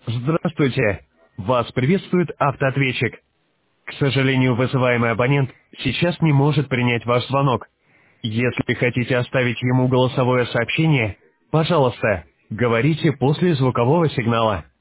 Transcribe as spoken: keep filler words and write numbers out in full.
Здравствуйте! Вас приветствует автоответчик. К сожалению, вызываемый абонент сейчас не может принять ваш звонок. Если хотите оставить ему голосовое сообщение, пожалуйста, говорите после звукового сигнала.